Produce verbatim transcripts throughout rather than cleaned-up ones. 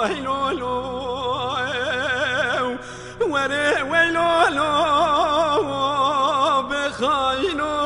ويلولو وري ويلولو بخاينو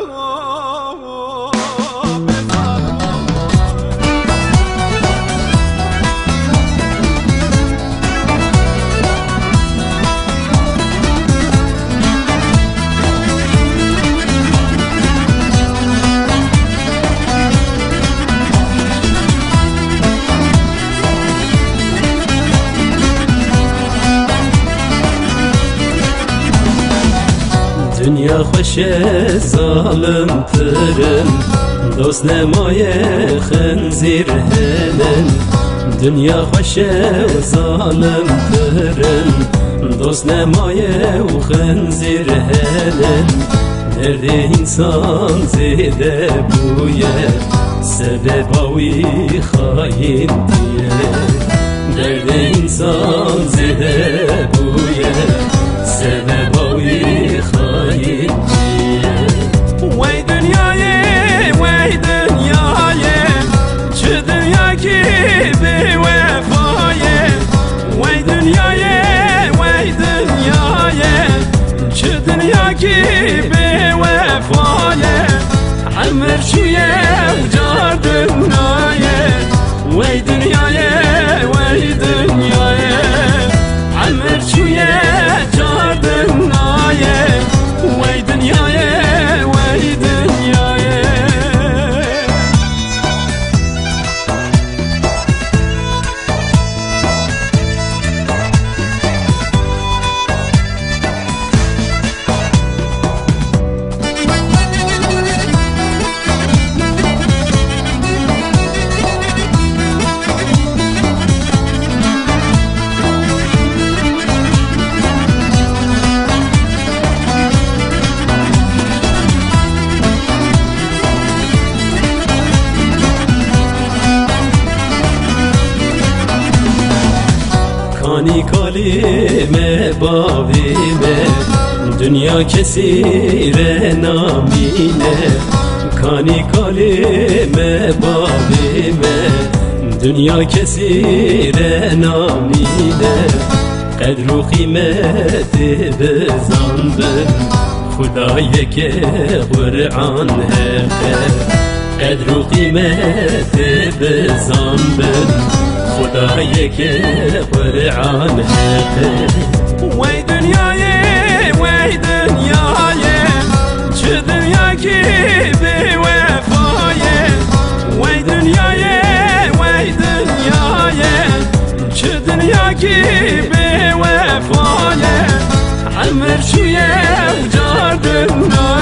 دنیا خوش ظالم ترن دوست نمای خنزیر هلن دنیا خوش ظالم ترن دوست نمای خنزیر هلن درد انسان زیده بویه سبب آوی خواهیم دیه درد انسان زیده بویه سبب آوی خواهیم دیه وای دنیای وای دنیای چه دنیا کی به وفایه وای دنیای وای دنیای چه دنیا کی به وفایه عمر شویه جار دنیای وای دنیای وای دنیای عمر شویه جار دنیای وای دنیای وای دنیای کانی کالیم باویمه دنیا کسی ره نامینه کانی کالیم باویمه دنیا کسی ره نامینه قدر و قیمت بزن بر خدایی که قرآن حقه قدر و قیمت بزن بر خدایی که قرآن حقه وای دنیای وای دنیای چه دنیا کی به وفایه وای دنیای وای دنیای چه دنیا کی به وفایه عمر شویه جار دنیای